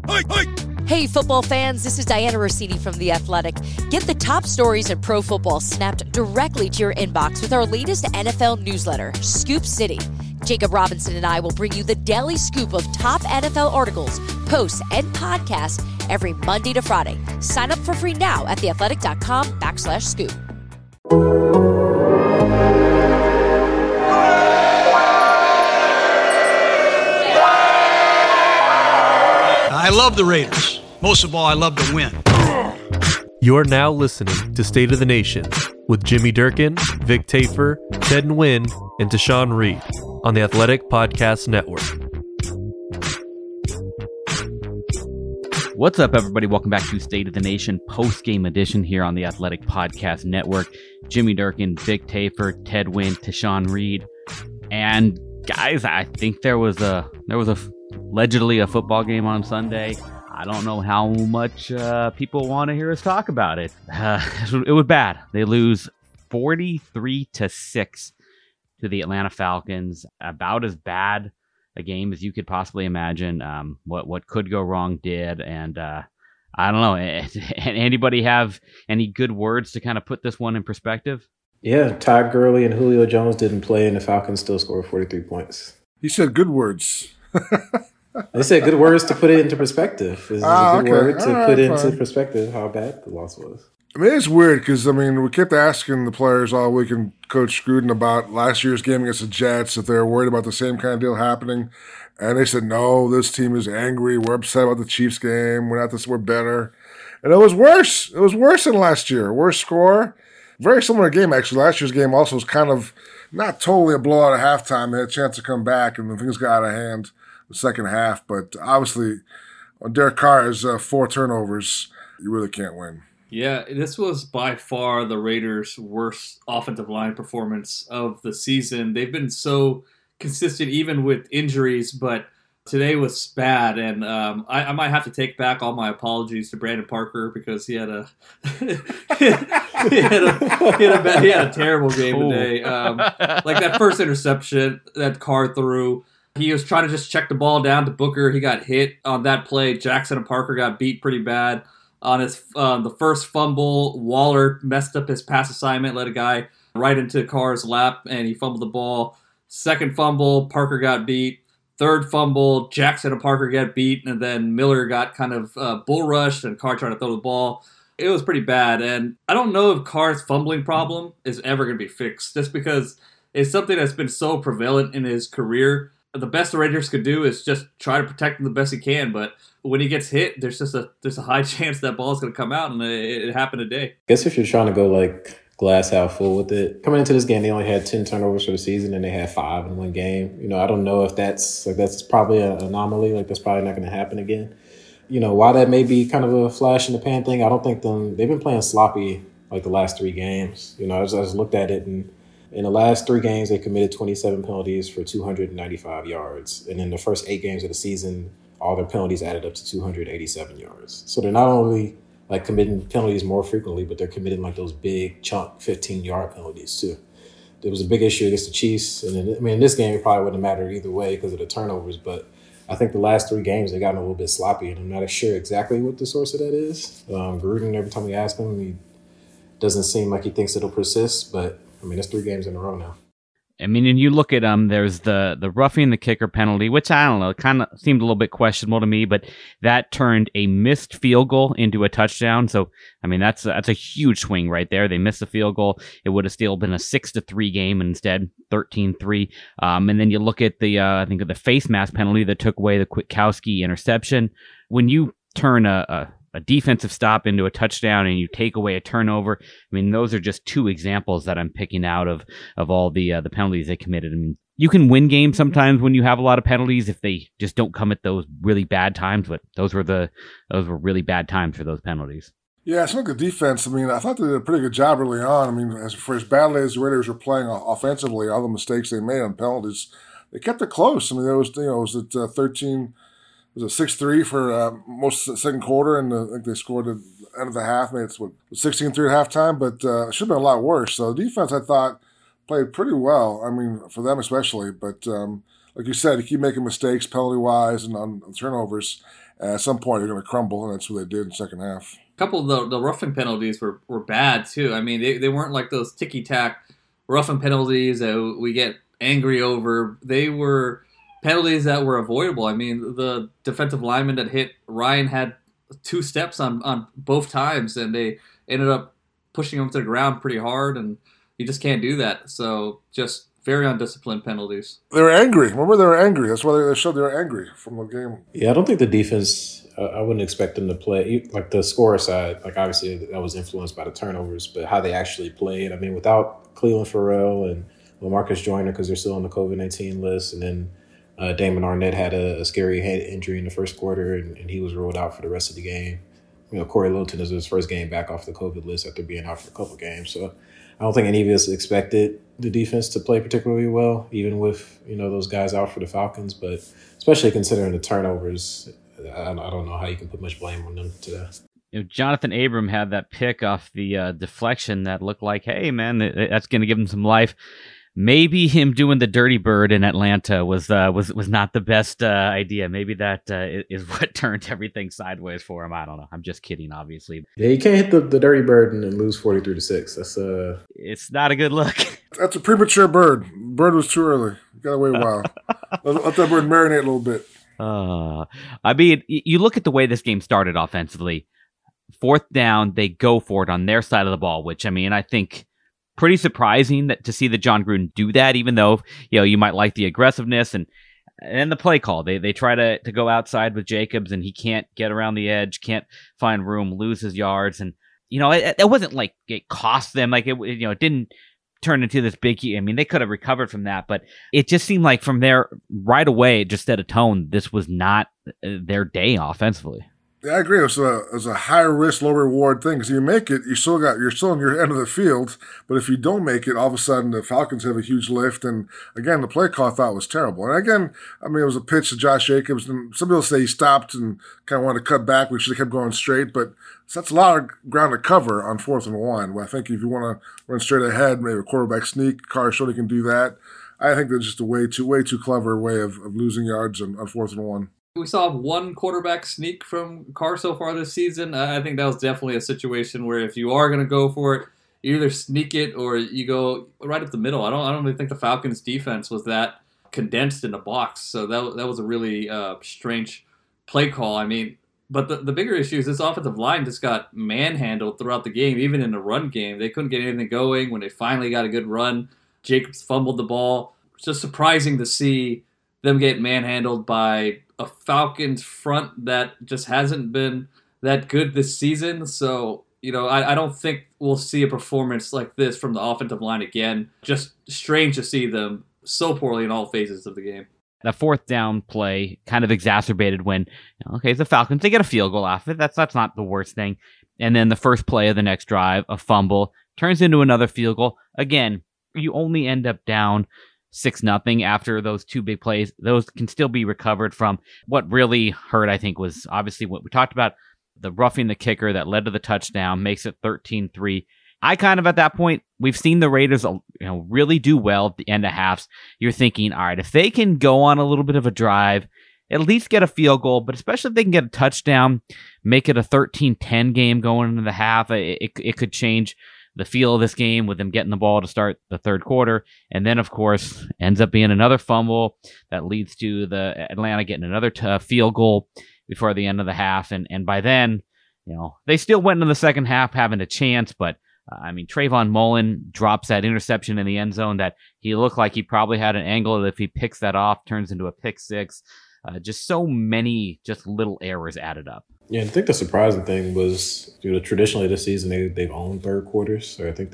Hey, football fans, this is Diana Rossini from The Athletic. Get the top stories in pro football snapped directly to your inbox with our latest NFL newsletter, Scoop City. Jacob Robinson and I will bring you the daily scoop of top NFL articles, posts, and podcasts every Monday to Friday. Sign up for free now at theathletic.com/scoop. I love the Raiders. Most of all, I love to win. You're now listening to State of the Nation with Jimmy Durkin, Vic Tafur, Ted Nguyen, and Tashawn Reed on the Athletic Podcast Network. What's up, everybody? Welcome back to State of the Nation post-game edition here on the Athletic Podcast Network. Jimmy Durkin, Vic Tafur, Ted Nguyen, Tashawn Reed. And guys, I think there was allegedly a football game on Sunday. I don't know how much people want to hear us talk about it. It was bad. They lose 43-6 to the Atlanta Falcons. About as bad a game as you could possibly imagine. What could go wrong did, and I don't know. Anybody have any good words to kind of put this one in perspective? Yeah, Todd Gurley and Julio Jones didn't play, and the Falcons still scored 43 points. He said good words. They said good words to put it into perspective. This is a good word to put into perspective how bad the loss was. I mean, it's weird because, we kept asking the players all week and Coach Gruden about last year's game against the Jets, if they were worried about the same kind of deal happening. And they said, no, this team is angry. We're upset about the Chiefs game. We're better. And it was worse. It was worse than last year. Worse score. Very similar game, actually. Last year's game also was kind of not totally a blowout at halftime. They had a chance to come back, and things got out of hand the second half. But obviously, on Derek Carr has 4 turnovers. You really can't win. Yeah, this was by far the Raiders' worst offensive line performance of the season. They've been so consistent even with injuries, but today was bad. And I might have to take back all my apologies to Brandon Parker because he had a he had a terrible game today. Like that first interception that Carr threw. He was trying to just check the ball down to Booker. He got hit on that play. Jackson and Parker got beat pretty bad. On his the first fumble, Waller messed up his pass assignment, let a guy right into Carr's lap, and he fumbled the ball. Second fumble, Parker got beat. Third fumble, Jackson and Parker got beat, and then Miller got kind of bull rushed, and Carr tried to throw the ball. It was pretty bad, and I don't know if Carr's fumbling problem is ever going to be fixed, just because it's something that's been so prevalent in his career. The best the Raiders could do is just try to protect him the best he can, but when he gets hit, there's a high chance that ball is going to come out, and it happened today. I guess if you're trying to go like glass half full with it, coming into this game, they only had 10 turnovers for the season, and they had 5 in one game. I don't know if that's probably an anomaly. Like that's probably not going to happen again. While that may be kind of a flash in the pan thing, I don't think they've been playing sloppy like the last 3 games. I just looked at it, and in the last 3 games, they committed 27 penalties for 295 yards. And in the first 8 games of the season, all their penalties added up to 287 yards. So they're not only like committing penalties more frequently, but they're committing like those big chunk 15-yard penalties too. There was a big issue against the Chiefs. And in this game, it probably wouldn't have mattered either way because of the turnovers. But I think the last 3 games, they've gotten a little bit sloppy. And I'm not sure exactly what the source of that is. Gruden, every time we ask him, he doesn't seem like he thinks it'll persist. But it's 3 games in a row now. And you look at there's the roughing the kicker penalty, which I don't know, it kind of seemed a little bit questionable to me, but that turned a missed field goal into a touchdown. So, that's a huge swing right there. They missed the field goal. It would have still been a 6-3 game, and instead 13-3. And then you look at the face mask penalty that took away the Kwiatkowski interception. When you turn a defensive stop into a touchdown and you take away a turnover. Those are just 2 examples that I'm picking out of all the penalties they committed. You can win games sometimes when you have a lot of penalties if they just don't come at those really bad times, but those were really bad times for those penalties. Yeah, it's like the defense. I thought they did a pretty good job early on. For as badly as the Raiders were playing offensively, all the mistakes they made on penalties, they kept it close. There was, it was at 13. It was a 6-3 for most of the second quarter, and I think they scored at the end of the half. Maybe it's 16-3 at halftime, but it should have been a lot worse. So the defense, I thought, played pretty well. For them especially. But like you said, you keep making mistakes penalty-wise and on turnovers, and at some point you're going to crumble, and that's what they did in the second half. A couple of the roughing penalties were bad, too. I mean, they weren't like those ticky-tack roughing penalties that we get angry over. They were penalties that were avoidable. I mean, the defensive lineman that hit Ryan had 2 steps on both times, and they ended up pushing him to the ground pretty hard, and you just can't do that. So just very undisciplined penalties. They were angry. Remember, they were angry. That's why they showed they were angry from the game. Yeah, I don't think the defense, I wouldn't expect them to play, like the scorer side, like obviously that was influenced by the turnovers, but how they actually played. I mean, without Cleveland Farrell and LaMarcus Joyner, because they're still on the COVID-19 list, and then Damon Arnett had a scary head injury in the first quarter, and he was ruled out for the rest of the game. You know, Corey Littleton is his first game back off the COVID list after being out for a couple of games. So I don't think any of us expected the defense to play particularly well, even with, you know, those guys out for the Falcons. But especially considering the turnovers, I don't know how you can put much blame on them today. You know, Jonathan Abram had that pick off the deflection that looked like, hey, man, that's going to give him some life. Maybe him doing the dirty bird in Atlanta was not the best idea. Maybe that is what turned everything sideways for him. I don't know. I'm just kidding, obviously. Yeah, you can't hit the dirty bird and lose 43-6. That's It's not a good look. That's a premature bird. Bird was too early. You gotta wait a while. Let that bird marinate a little bit. I mean, you look at the way this game started offensively. 4th down, they go for it on their side of the ball, which, I mean, I think pretty surprising to see that John Gruden do that, even though, you know, you might like the aggressiveness and the play call. They try to go outside with Jacobs, and he can't get around the edge, can't find room, loses yards. And, you know, it wasn't like it cost them. Like, it didn't turn into this big, I mean, they could have recovered from that, but it just seemed like from there right away, it just set a tone. This was not their day offensively. Yeah, I agree. It was a high risk, low reward thing. Because if you make it, you're still in your end of the field. But if you don't make it, all of a sudden the Falcons have a huge lift. And again, the play call I thought was terrible. And again, I mean, it was a pitch to Josh Jacobs, and some people say he stopped and kind of wanted to cut back. We should have kept going straight. But that's a lot of ground to cover on 4th and 1. But I think if you want to run straight ahead, maybe a quarterback sneak, Carr showed he can do that. I think that's just a way too clever way of losing yards on 4th and 1. We saw one quarterback sneak from Carr so far this season. I think that was definitely a situation where if you are going to go for it, you either sneak it or you go right up the middle. I don't really think the Falcons' defense was that condensed in the box. So that was a really strange play call. I mean, but the bigger issue is this offensive line just got manhandled throughout the game, even in the run game. They couldn't get anything going. When they finally got a good run, Jacobs fumbled the ball. It's just surprising to see them get manhandled by a Falcons front that just hasn't been that good this season. So, you know, I don't think we'll see a performance like this from the offensive line again. Just strange to see them so poorly in all phases of the game. The 4th down play kind of exacerbated when, okay, the Falcons, they get a field goal off it. That's not the worst thing. And then the first play of the next drive, a fumble, turns into another field goal. Again, you only end up down 6-0 after those 2 big plays. Those can still be recovered from. What really hurt, I think, was obviously what we talked about, the roughing the kicker that led to the touchdown, makes it 13-3. I kind of, at that point, we've seen the Raiders, really do well at the end of halves. You're thinking, all right, if they can go on a little bit of a drive, at least get a field goal, but especially if they can get a touchdown, make it a 13-10 game going into the half, it could change the feel of this game with them getting the ball to start the third quarter. And then, of course, ends up being another fumble that leads to the Atlanta getting another field goal before the end of the half. And by then, they still went into the second half having a chance, but Trayvon Mullen drops that interception in the end zone that he looked like he probably had an angle that if he picks that off, turns into a pick six. Just so many little errors added up. Yeah, I think the surprising thing was, traditionally this season they've owned third quarters. So I think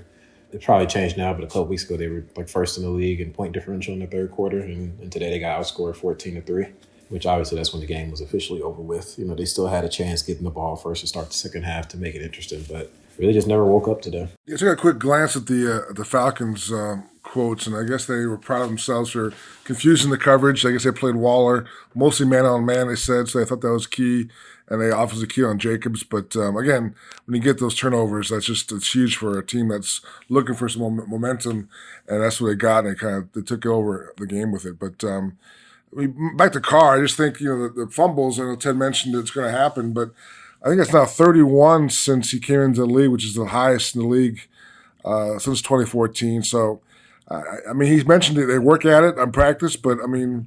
it probably changed now, but a couple weeks ago they were like first in the league in point differential in the third quarter, and today they got outscored 14-3, which obviously that's when the game was officially over with. They still had a chance getting the ball first to start the second half to make it interesting, but really just never woke up today. Yeah, took a quick glance at the Falcons quotes, and I guess they were proud of themselves for confusing the coverage. I guess they played Waller mostly man on man, they said, so they thought that was key, and they obviously key on Jacobs. But again, when you get those turnovers, it's huge for a team that's looking for some momentum, and that's what they got, and they took over the game with it. But back to Carr, I just think the fumbles. I know Ted mentioned it's going to happen, but I think it's now 31 since he came into the league, which is the highest in the league since 2014. So, I mean, he's mentioned that they work at it on practice, but I mean,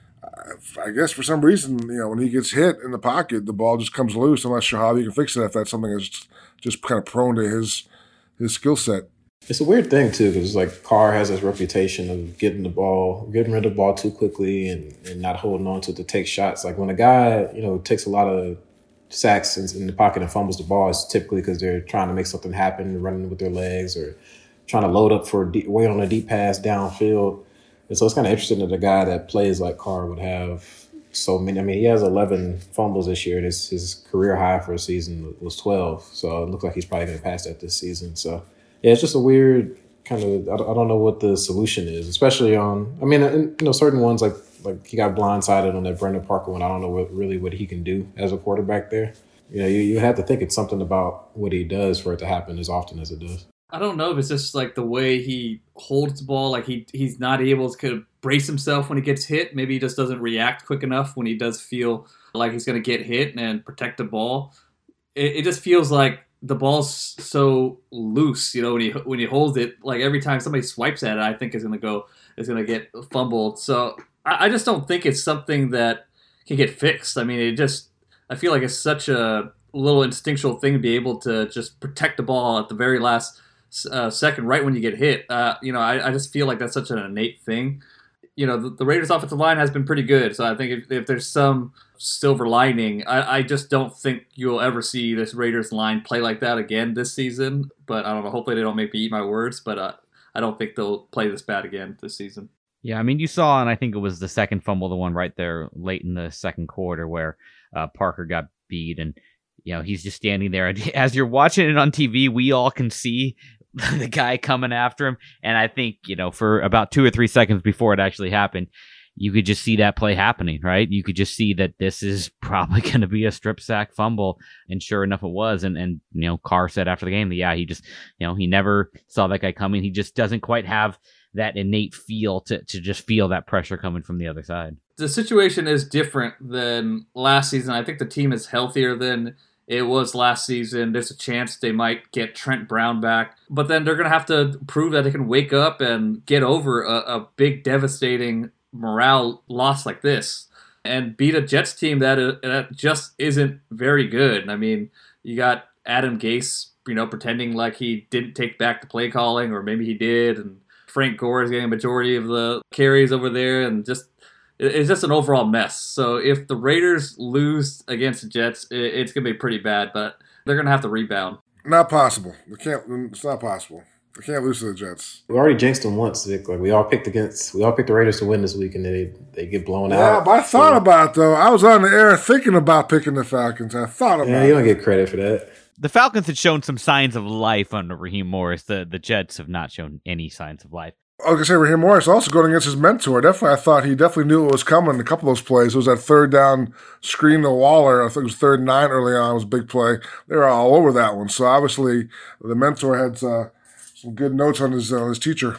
I guess for some reason, when he gets hit in the pocket, the ball just comes loose. I'm not sure how he can fix it if that's something that's just kind of prone to his skill set. It's a weird thing, too, because Carr has this reputation of getting rid of the ball too quickly and not holding on to it to take shots. Like when a guy, takes a lot of sacks in the pocket and fumbles the ball, it's typically because they're trying to make something happen, running with their legs or trying to load up for wait on a deep pass downfield. And so it's kind of interesting that a guy that plays like Carr would have so many. I mean, he has 11 fumbles this year. His career high for a season was 12. So it looks like he's probably going to pass that this season. So, yeah, it's just a weird kind of – I don't know what the solution is, especially on – I mean, certain ones like he got blindsided on that Brendan Parker one. I don't know what he can do as a quarterback there. You have to think it's something about what he does for it to happen as often as it does. I don't know if it's just the way he holds the ball, he's not able to kind of brace himself when he gets hit. Maybe he just doesn't react quick enough when he does feel like he's going to get hit and protect the ball. It just feels like the ball's so loose, when he holds it. Like every time somebody swipes at it, I think it's going to get fumbled. So I just don't think it's something that can get fixed. I mean, I feel like it's such a little instinctual thing to be able to just protect the ball at the very last second, right when you get hit. I just feel like that's such an innate thing. The Raiders' offensive line has been pretty good, so I think if there's some silver lining, I just don't think you'll ever see this Raiders line play like that again this season. But I don't know. Hopefully they don't make me eat my words, but I don't think they'll play this bad again this season. Yeah, I mean, you saw, and I think it was the second fumble, the one right there late in the second quarter where Parker got beat, and he's just standing there. As you're watching it on TV, we all can see the guy coming after him. And I think, for about 2 or 3 seconds before it actually happened, you could just see that play happening, right? You could just see that this is probably going to be a strip sack fumble. And sure enough, it was. And Carr said after the game that, he just, he never saw that guy coming. He just doesn't quite have that innate feel to just feel that pressure coming from the other side. The situation is different than last season. I think the team is healthier than it was last season. There's a chance they might get Trent Brown back, but then they're going to have to prove that they can wake up and get over a big, devastating morale loss like this and beat a Jets team that just isn't very good. I mean, you got Adam Gase, pretending like he didn't take back the play calling, or maybe he did, and Frank Gore is getting a majority of the carries over there, and it's just an overall mess. So if the Raiders lose against the Jets, it's going to be pretty bad, but they're going to have to rebound. Not possible. It's not possible. They can't lose to the Jets. We already jinxed them once, Vic. We all picked the Raiders to win this week, and they get blown out. Yeah, but I thought about it, though. I was on the air thinking about picking the Falcons. I thought about it. Yeah, you don't get credit for that. The Falcons had shown some signs of life under Raheem Morris. The Jets have not shown any signs of life. I was going to say, Raheem Morris also going against his mentor. I thought he definitely knew what was coming in a couple of those plays. It was that third down screen to Waller. I think it was 3rd and 9 early on. It was a big play. They were all over that one. So obviously the mentor had some good notes on his teacher.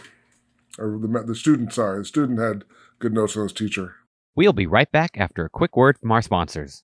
Or the student, sorry. The student had good notes on his teacher. We'll be right back after a quick word from our sponsors.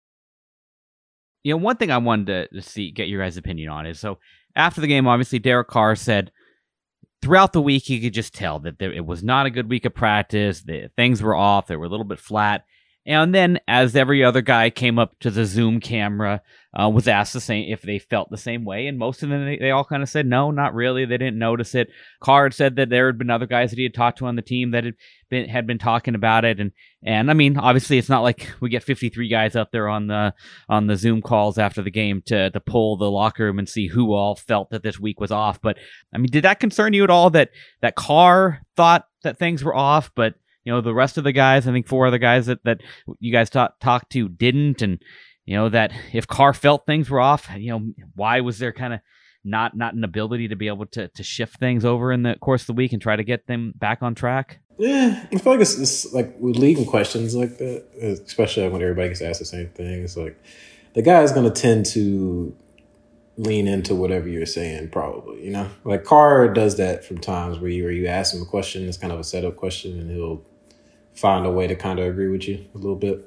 One thing I wanted to get your guys' opinion on is, so after the game, obviously Derek Carr said, throughout the week, you could just tell that it was not a good week of practice. Things were off. They were a little bit flat. And then, as every other guy came up to the Zoom camera, was asked the same if they felt the same way, and most of them they all kind of said no, not really. They didn't notice it. Carr had said that there had been other guys that he had talked to on the team that had been talking about it, and I mean, obviously, it's not like we get 53 guys out there on the Zoom calls after the game to pull the locker room and see who all felt that this week was off. But I mean, did that concern you at all that Carr thought that things were off, but the rest of the guys, I think 4 other guys that you guys talked to didn't, and that if Carr felt things were off, why was there kind of not an ability to be able to shift things over in the course of the week and try to get them back on track? Yeah, I feel like it's like with leading questions like that, especially when everybody gets asked the same thing. It's like the guy is going to tend to lean into whatever you're saying, probably. You know, like Carr does that from times where you ask him a question, it's kind of a setup question, and he'll find a way to kind of agree with you a little bit.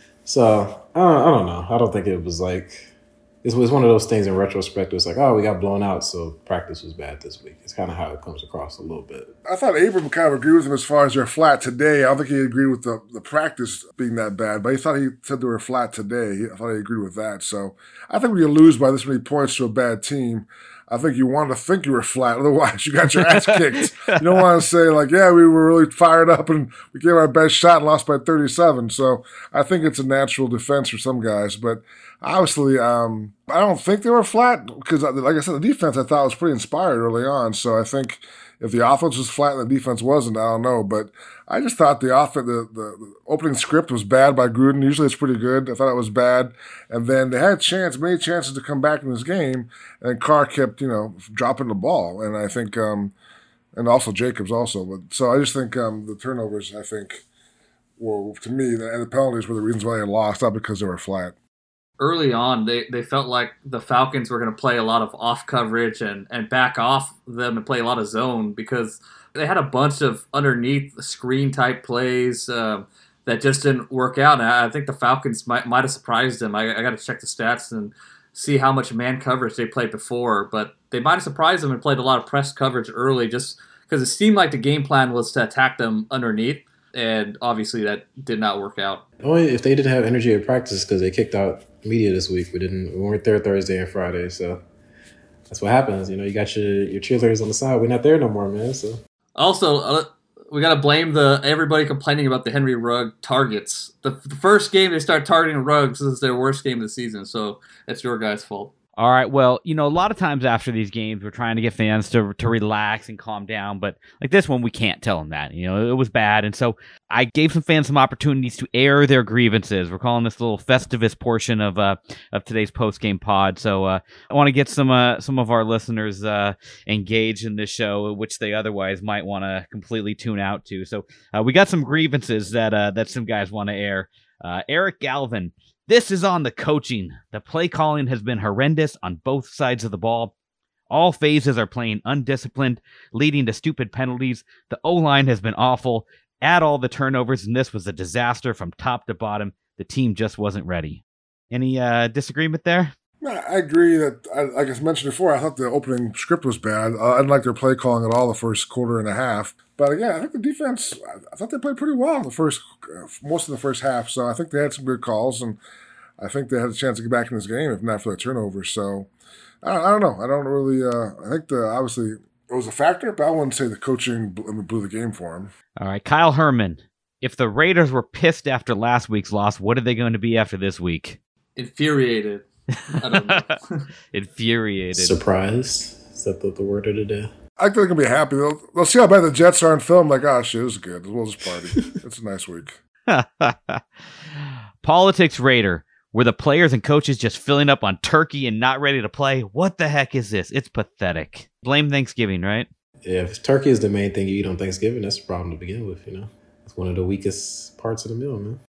So I don't know. I don't think it was like. It was one of those things in retrospect. It was like, oh, we got blown out, so practice was bad this week. It's kind of how it comes across a little bit. I thought Abram kind of agreed with him as far as they're flat today. I don't think he agreed with the practice being that bad, but he said they were flat today. I thought he agreed with that. So I think when you lose by this many points to a bad team, I think you want to think you were flat. Otherwise, you got your ass kicked. You don't want to say, like, yeah, we were really fired up and we gave our best shot and lost by 37. So I think it's a natural defense for some guys. But obviously, I don't think they were flat because, like I said, the defense I thought was pretty inspired early on. So I think if the offense was flat and the defense wasn't, I don't know. But I just thought the opening script was bad by Gruden. Usually it's pretty good. I thought it was bad. And then they had many chances to come back in this game, and Carr kept, dropping the ball. And I think, and also Jacobs also. But so I just think the turnovers, I think, were, to me, and the penalties were the reasons why they lost, not because they were flat. Early on, they felt like the Falcons were going to play a lot of off coverage and back off them and play a lot of zone because they had a bunch of underneath screen type plays that just didn't work out. And I think the Falcons might have surprised them. I got to check the stats and see how much man coverage they played before, but they might have surprised them and played a lot of press coverage early just because it seemed like the game plan was to attack them underneath. And obviously that did not work out. Only if they didn't have energy at practice because they kicked out media this week. We weren't there Thursday and Friday, so that's what happens. You got your cheerleaders on the side. We're not there no more, man. So also, we got to blame everybody complaining about the Henry Ruggs targets. The first game they start targeting Ruggs is their worst game of the season, so it's your guys' fault. All right, well, a lot of times after these games, we're trying to get fans to relax and calm down, but like this one, we can't tell them that. It was bad, and so I gave some fans some opportunities to air their grievances. We're calling this little Festivus portion of today's post-game pod, so I want to get some of our listeners engaged in this show, which they otherwise might want to completely tune out to. So we got some grievances that some guys want to air. Eric Galvin. This is on the coaching. The play calling has been horrendous on both sides of the ball. All phases are playing undisciplined, leading to stupid penalties. The O-line has been awful. Add all the turnovers, and this was a disaster from top to bottom. The team just wasn't ready. Any disagreement there? No, I agree that, like I mentioned before, I thought the opening script was bad. I didn't like their play calling at all the first quarter and a half. But again, I think the defense, I thought they played pretty well in most of the first half. So I think they had some good calls, and I think they had a chance to get back in this game if not for the turnover. So I don't know. I don't really. I think obviously it was a factor, but I wouldn't say the coaching blew the game for them. All right, Kyle Herman. If the Raiders were pissed after last week's loss, what are they going to be after this week? Infuriated. I don't know. Infuriated. Surprised? Is that the word of the day? I think they're going to be happy. They'll see how bad the Jets are in film. Like, shit, it was good. We'll just party. It's a nice week. Politics Raider. Were the players and coaches just filling up on turkey and not ready to play? What the heck is this? It's pathetic. Blame Thanksgiving, right? Yeah, if turkey is the main thing you eat on Thanksgiving, that's a problem to begin with, It's one of the weakest parts of the meal, man.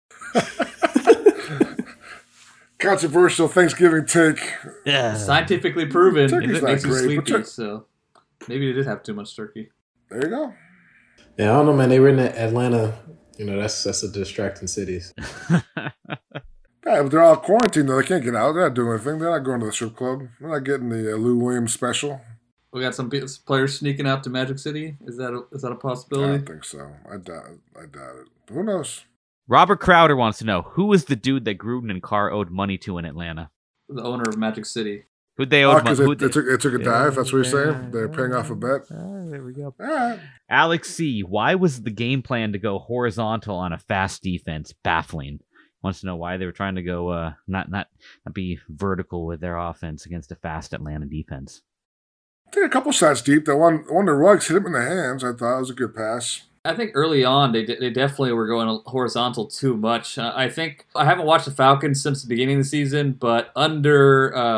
Controversial Thanksgiving take. Yeah. Scientifically proven. Turkey's it makes not you great, sleepy, so maybe they did have too much turkey. There you go. Yeah, I don't know, man. They were in Atlanta. That's a distracting city. Yeah, but they're all quarantined, though. They can't get out. They're not doing anything. They're not going to the strip club. They're not getting the Lou Williams special. We got some players sneaking out to Magic City. Is that a I possibility? don't think so. I doubt it. But who knows? Robert Crowder wants to know, who was the dude that Gruden and Carr owed money to in Atlanta? The owner of Magic City. Who'd they owe money? Because it took a dive. That's what you're saying? They're paying off a bet? There we go. All right. Alex C., why was the game plan to go horizontal on a fast defense baffling? Wants to know why they were trying to go not be vertical with their offense against a fast Atlanta defense. I think a couple shots deep. The one the Ruggs hit him in the hands. I thought it was a good pass. I think early on they definitely were going horizontal too much. I think I haven't watched the Falcons since the beginning of the season, but under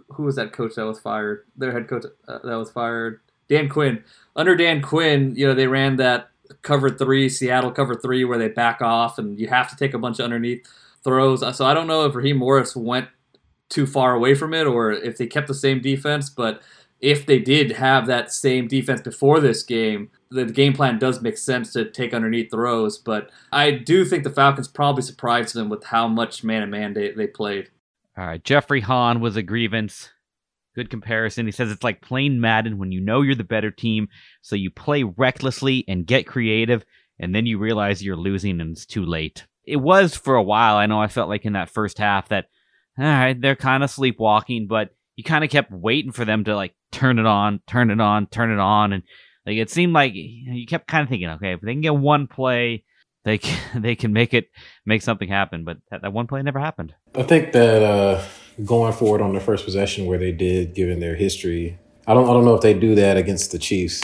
who was that coach that was fired? Their head coach that was fired, Dan Quinn. Under Dan Quinn, they ran that Seattle cover 3, where they back off and you have to take a bunch of underneath throws. So I don't know if Raheem Morris went too far away from it or if they kept the same defense, but if they did have that same defense before this game, the game plan does make sense to take underneath throws. But I do think the Falcons probably surprised them with how much man-to-man they played. All right, Jeffrey Hahn was a grievance. Good comparison. He says it's like playing Madden when you know you're the better team, so you play recklessly and get creative, and then you realize you're losing and it's too late. It was for a while. I know I felt like in that first half that, all right, they're kind of sleepwalking, but you kind of kept waiting for them to like turn it on. And like it seemed like you kept kind of thinking, okay, if they can get one play, they can make something happen. But that one play never happened. I think that going forward on the first possession where they did, given their history, I don't know if they do that against the Chiefs,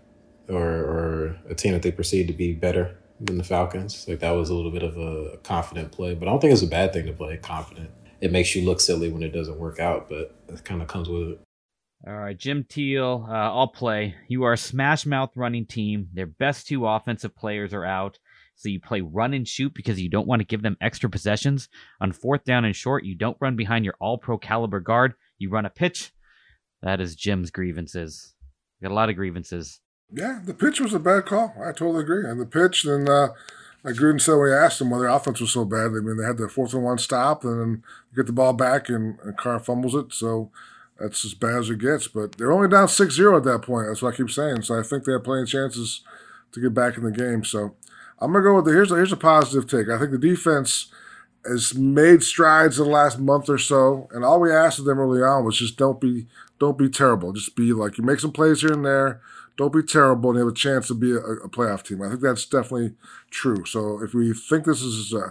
or a team that they perceive to be better than the Falcons. Like that was a little bit of a confident play, but I don't think it's a bad thing to play confident. It makes you look silly when it doesn't work out, but it kind of comes with it. All right, Jim Teal, I'll play. You are a smash-mouth running team. Their best 2 offensive players are out, so you play run and shoot because you don't want to give them extra possessions. On 4th down and short, you don't run behind your all-pro caliber guard. You run a pitch. That is Jim's grievances. Got a lot of grievances. Yeah, the pitch was a bad call. I totally agree. And the pitch, then like Gruden said when he asked them why their offense was so bad, I mean, they had the 4th and 1 stop, and then get the ball back, and Carr fumbles it. So that's as bad as it gets. But they're only down 6-0 at that point. That's what I keep saying. So I think they have plenty of chances to get back in the game. So I'm going to go with here's a positive take. I think the defense has made strides in the last month or so, and all we asked of them early on was just don't be terrible. Just be like, you make some plays here and there. Don't be terrible, and you have a chance to be a playoff team. I think that's definitely true. So if we think this is a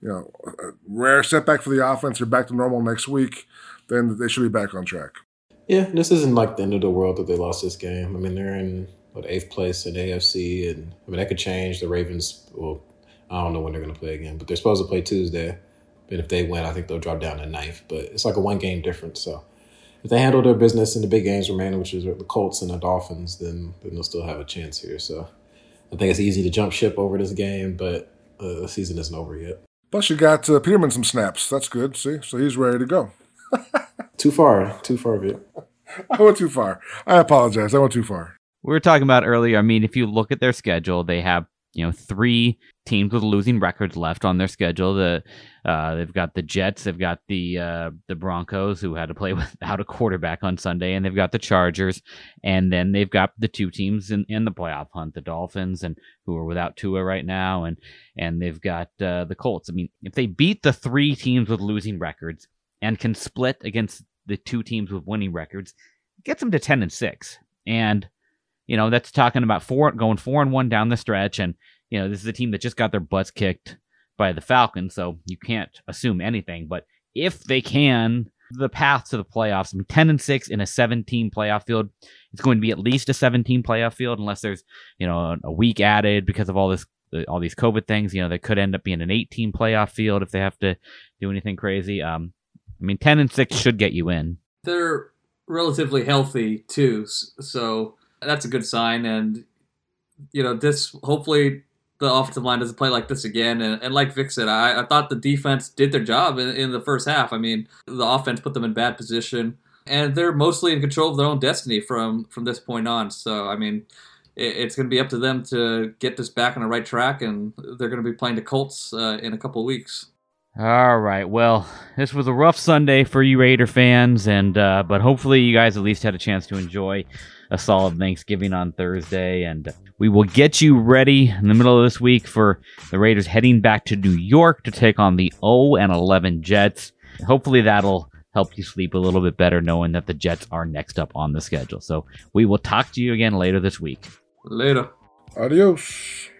rare setback for the offense, you're back to normal next week, then they should be back on track. Yeah, this isn't like the end of the world that they lost this game. I mean, they're in 8th place in AFC, and I mean that could change. The Ravens, well, I don't know when they're going to play again, but they're supposed to play Tuesday. But if they win, I think they'll drop down to 9th. But it's like a 1-game difference, so if they handle their business in the big games remaining, which is the Colts and the Dolphins, then they'll still have a chance here. So I think it's easy to jump ship over this game, but the season isn't over yet. Plus, you got Peterman some snaps. That's good. See, so he's ready to go. Too far of it. I went too far. I apologize. I went too far. We were talking about earlier. I mean, if you look at their schedule, they have 3 teams with losing records left on their schedule. They've got the Jets, they've got the Broncos, who had to play without a quarterback on Sunday, and they've got the Chargers, and then they've got the 2 teams in the playoff hunt, the Dolphins, and who are without Tua right now, and they've got the Colts. I mean, if they beat the 3 teams with losing records and can split against the 2 teams with winning records, it gets them to 10-6, and that's talking about going 4-1 down the stretch, and this is a team that just got their butts kicked by the Falcons, so you can't assume anything. But if they can, the path to the playoffs, I mean, 10-6 in a 17 playoff field, it's going to be at least a 17 playoff field, unless there's a week added because of all these COVID things. They could end up being an 18 playoff field if they have to do anything crazy. I mean, 10-6 should get you in. They're relatively healthy too, so that's a good sign. And this hopefully the offensive line doesn't play like this again. And like Vic said, I thought the defense did their job in the first half. I mean, the offense put them in bad position, and they're mostly in control of their own destiny from this point on. So, I mean, it's going to be up to them to get this back on the right track, and they're going to be playing the Colts in a couple of weeks. All right. Well, this was a rough Sunday for you Raider fans, but hopefully you guys at least had a chance to enjoy a solid Thanksgiving on Thursday, and we will get you ready in the middle of this week for the Raiders heading back to New York to take on the 0-11 Jets. Hopefully that'll help you sleep a little bit better knowing that the Jets are next up on the schedule. So we will talk to you again later this week. Later. Adios.